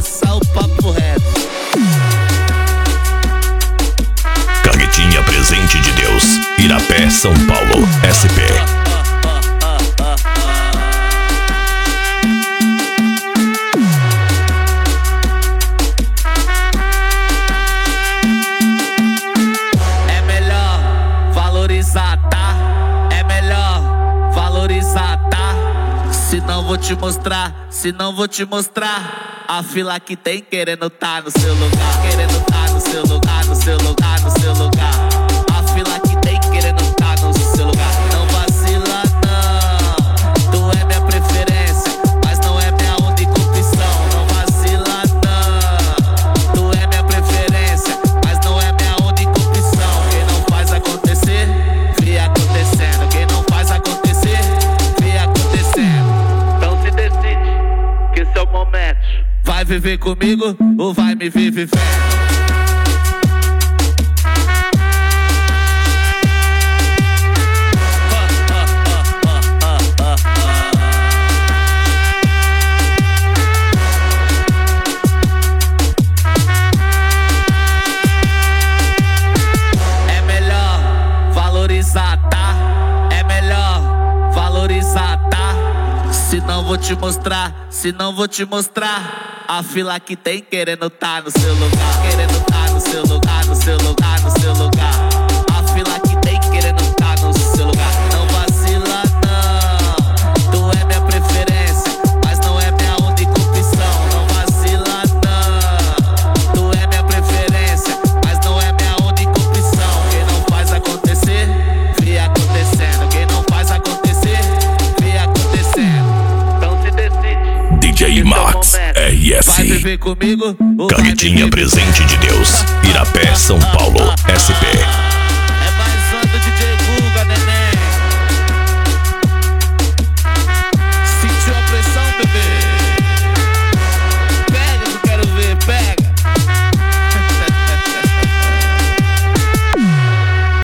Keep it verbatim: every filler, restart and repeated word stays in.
passar o papo reto. Carretinha Presente de Deus, Irapé, São Paulo, S P. É melhor valorizar, tá? É melhor valorizar, tá? Se não vou te mostrar, se não vou te mostrar a fila que tem querendo tá no seu lugar, querendo tá no seu lugar, no seu lugar, no seu lugar. A fila que tem querendo tá no seu lugar. Não vacila não, tu é minha preferência, mas não é minha única opção. Não vacila não, tu é minha preferência, mas não é minha única opção. Quem não faz acontecer, vê acontecendo. Quem não faz acontecer, vê acontecendo. Então se decide que esse é o momento. Vai viver comigo ou vai me ver vivendo? É melhor valorizar, tá? É melhor valorizar, tá? Se não vou te mostrar, se não vou te mostrar a fila que tem querendo tá no seu lugar, querendo tá no seu lugar, no seu lugar, no seu lugar. A fila que tem querendo tá no seu lugar. Não vacila não, tu é minha preferência, mas não é minha única opção. Não vacila não, tu é minha preferência, mas não é minha única opção. Quem não faz acontecer, vê acontecendo. Quem não faz acontecer, vê acontecendo. Então se decide. D J Max, R S. Vai viver comigo ou vai Carretinha viver Presente de Deus, Irapé, São Paulo, S P.